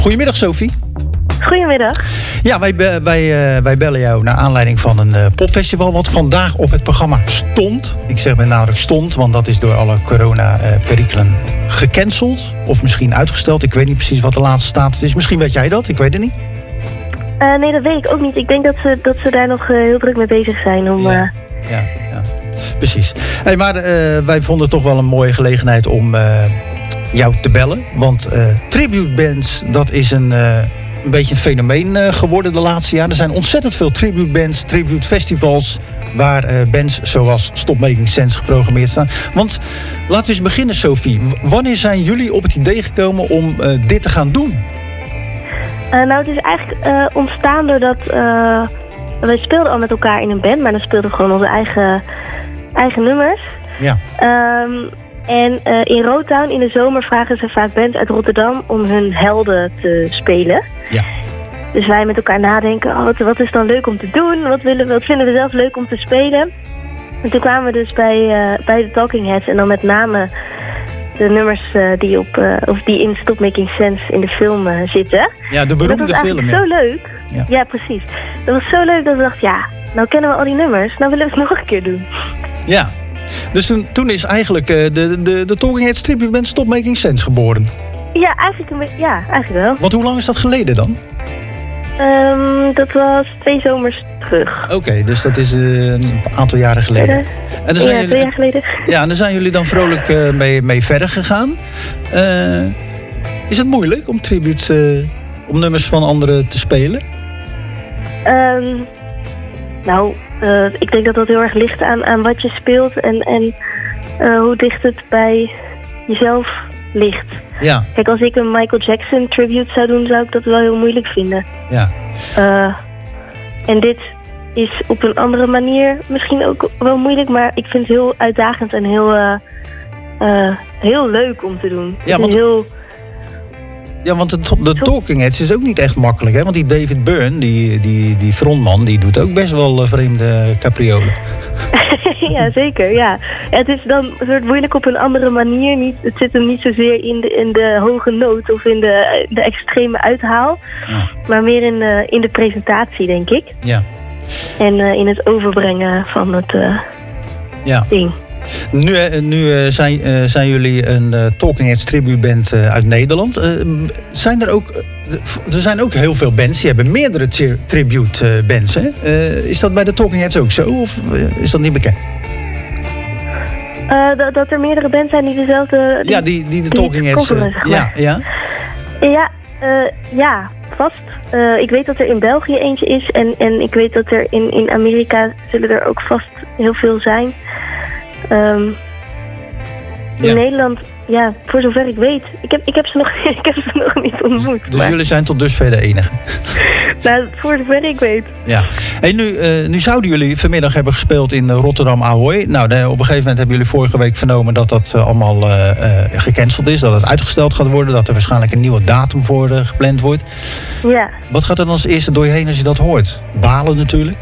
Goedemiddag, Sophie. Goedemiddag. Ja, wij bellen jou naar aanleiding van een popfestival wat vandaag op het programma stond. Ik zeg met nadruk stond, want dat is door alle corona-perikelen gecanceld. Of misschien uitgesteld. Ik weet niet precies wat de laatste status is. Misschien weet jij dat, ik weet het niet. Nee, dat weet ik ook niet. Ik denk dat ze daar nog heel druk mee bezig zijn. Ja, precies. Hey, maar wij vonden het toch wel een mooie gelegenheid om jou te bellen. Want tribute bands, dat is een beetje een fenomeen geworden de laatste jaren. Er zijn ontzettend veel tribute bands, tribute festivals, waar bands zoals Stop Making Sense geprogrammeerd staan. Want laten we eens beginnen, Sophie. Wanneer zijn jullie op het idee gekomen om dit te gaan doen? Nou, het is eigenlijk ontstaan doordat wij speelden al met elkaar in een band, maar dan speelden we gewoon onze eigen nummers. Ja. En in Rotown in de zomer vragen ze vaak bands uit Rotterdam om hun helden te spelen. Ja. Dus wij met elkaar nadenken, wat is dan leuk om te doen? Wat vinden we zelf leuk om te spelen? En toen kwamen we dus bij de Talking Heads en dan met name de nummers die in Stop Making Sense in de film zitten. Ja, de beroemde film. Dat was zo leuk. Ja, precies. Dat was zo leuk dat we dachten, nou kennen we al die nummers, nou willen we het nog een keer doen. Ja. Dus toen is eigenlijk de Talking Heads tribute band Stop Making Sense geboren. Ja, eigenlijk wel. Want hoe lang is dat geleden dan? Dat was 2 zomers terug. Oké, dus dat is een aantal jaren geleden. En 2 jaar geleden. Ja, en daar zijn jullie dan vrolijk mee verder gegaan. Is het moeilijk om om nummers van anderen te spelen? Ik denk dat dat heel erg ligt aan wat je speelt en hoe dicht het bij jezelf ligt. Ja. Kijk, als ik een Michael Jackson tribute zou doen, zou ik dat wel heel moeilijk vinden. Ja. En dit is op een andere manier misschien ook wel moeilijk, maar ik vind het heel uitdagend en heel leuk om te doen. Ja, want de Talking Heads is ook niet echt makkelijk, hè? Want die David Byrne, die frontman, die doet ook best wel vreemde capriolen. Ja, zeker, ja. Het is dan een soort moeilijk op een andere manier. Het zit hem niet zozeer in de hoge noot of in de extreme uithaal. Ja. Maar meer in de presentatie, denk ik. Ja. En in het overbrengen van het ding. Nu zijn jullie een Talking Heads tribute band uit Nederland. Er zijn ook heel veel bands, die hebben meerdere tribute bands. Hè? Is dat bij de Talking Heads ook zo, of is dat niet bekend? Dat er meerdere bands zijn die dezelfde... Ja, die de Talking Heads... Ja, vast. Ik weet dat er in België eentje is en ik weet dat er in Amerika zullen er ook vast heel veel zijn. In Nederland, voor zover ik weet. Ik heb ze nog niet ontmoet. Dus jullie zijn tot dusver de enige? Nou, voor zover ik weet. Ja. Hey, nu zouden jullie vanmiddag hebben gespeeld in Rotterdam Ahoy. Nou, op een gegeven moment hebben jullie vorige week vernomen dat dat allemaal gecanceld is. Dat het uitgesteld gaat worden. Dat er waarschijnlijk een nieuwe datum voor gepland wordt. Ja. Wat gaat er dan als eerste door je heen als je dat hoort? Balen natuurlijk?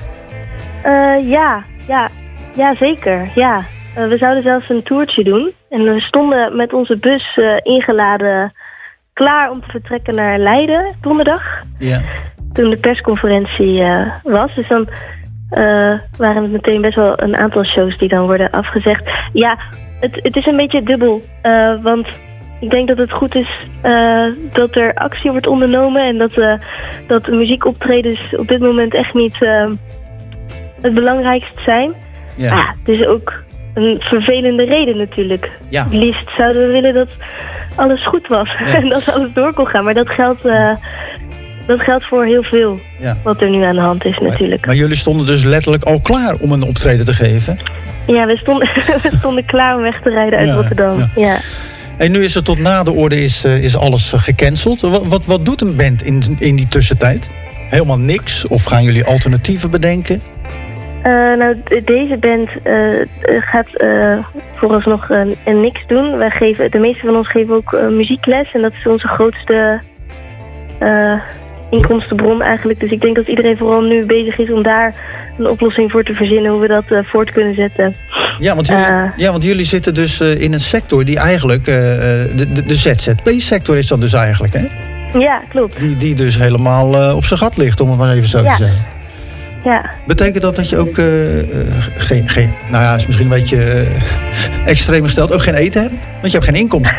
Ja, zeker. Ja. We zouden zelfs een toertje doen. En we stonden met onze bus ingeladen klaar om te vertrekken naar Leiden donderdag. Ja. Toen de persconferentie was. Dus dan waren het meteen best wel een aantal shows die dan worden afgezegd. Ja, het is een beetje dubbel. Want ik denk dat het goed is dat er actie wordt ondernomen. En dat muziekoptredens op dit moment echt niet het belangrijkste zijn. Ja. Het is ook een vervelende reden natuurlijk. Ja. Het liefst zouden we willen dat alles goed was. En dat alles door kon gaan. Maar dat geldt voor heel veel wat er nu aan de hand is natuurlijk. Maar jullie stonden dus letterlijk al klaar om een optreden te geven? Ja, we stonden klaar om weg te rijden uit Rotterdam. Ja. En nu is er tot na de orde is alles gecanceld. Wat doet een band in die tussentijd? Helemaal niks? Of gaan jullie alternatieven bedenken? Deze band gaat vooralsnog niks doen. De meeste van ons geven ook muziekles. En dat is onze grootste inkomstenbron eigenlijk. Dus ik denk dat iedereen vooral nu bezig is om daar een oplossing voor te verzinnen. Hoe we dat voort kunnen zetten. Want jullie zitten dus in een sector die eigenlijk... de ZZP-sector is dat dus eigenlijk, hè? Ja, klopt. Die dus helemaal op zijn gat ligt, om het maar even zo te zeggen. Ja. Betekent dat je ook nou ja, is misschien een beetje extreem gesteld, ook geen eten hebt? Want je hebt geen inkomsten.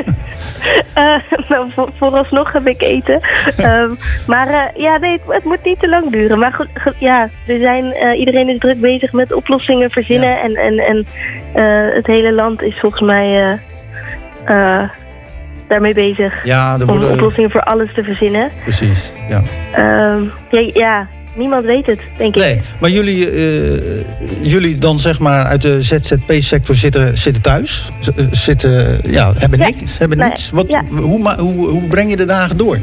Nou, vooralsnog heb ik eten. Maar nee, het moet niet te lang duren. Maar goed, ja, iedereen is druk bezig met oplossingen verzinnen. Ja. En het hele land is volgens mij daarmee bezig. Ja, om oplossingen voor alles te verzinnen. Precies, ja. Ja, niemand weet het, denk ik. Nee, maar jullie dan zeg maar uit de ZZP-sector zitten thuis? Hebben niks? Hoe breng je de dagen door?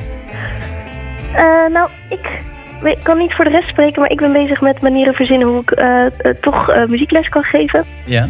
Nou, ik kan niet voor de rest spreken, maar ik ben bezig met manieren verzinnen hoe ik toch muziekles kan geven. Ja.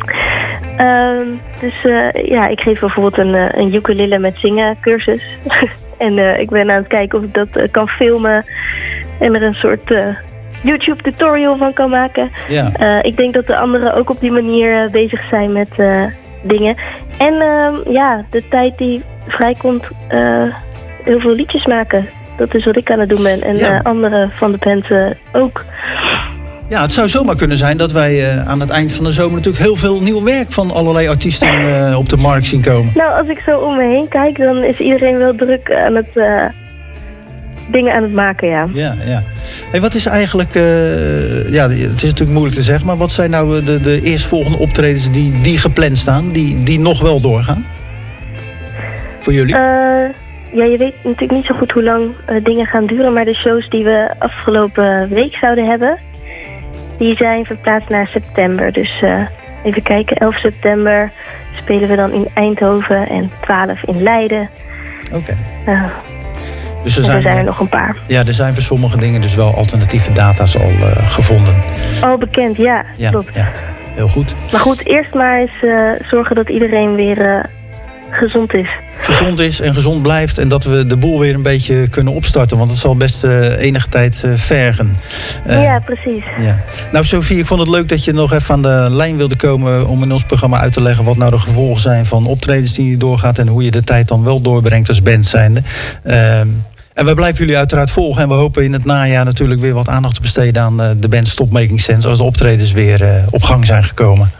Ik geef bijvoorbeeld een ukulele met zingen cursus. En ik ben aan het kijken of ik dat kan filmen en er een soort YouTube tutorial van kan maken. Ja. Ik denk dat de anderen ook op die manier bezig zijn met dingen. En de tijd die vrijkomt, heel veel liedjes maken. Dat is wat ik aan het doen ben. En anderen van de band ook. Ja, het zou zomaar kunnen zijn dat wij aan het eind van de zomer natuurlijk heel veel nieuw werk van allerlei artiesten op de markt zien komen. Nou, als ik zo om me heen kijk, dan is iedereen wel druk aan het dingen aan het maken, ja. Ja. Hey, wat is eigenlijk, het is natuurlijk moeilijk te zeggen, maar wat zijn nou de eerstvolgende optredens die gepland staan, die nog wel doorgaan? Voor jullie? Je weet natuurlijk niet zo goed hoe lang dingen gaan duren, maar de shows die we afgelopen week zouden hebben, die zijn verplaatst naar september. Dus even kijken, 11 september spelen we dan in Eindhoven en 12 in Leiden. Oké. Dus er zijn er nog een paar. Ja, er zijn voor sommige dingen dus wel alternatieve data's al gevonden. Al bekend, ja, klopt. Ja, heel goed. Maar goed, eerst maar eens zorgen dat iedereen weer gezond is. Gezond is en gezond blijft en dat we de boel weer een beetje kunnen opstarten. Want het zal best enige tijd vergen. Ja, precies. Ja. Nou Sophie, ik vond het leuk dat je nog even aan de lijn wilde komen om in ons programma uit te leggen wat nou de gevolgen zijn van optredens die je doorgaat en hoe je de tijd dan wel doorbrengt als band zijnde. En we blijven jullie uiteraard volgen en we hopen in het najaar natuurlijk weer wat aandacht te besteden aan de band Stop Making Sense als de optredens weer op gang zijn gekomen.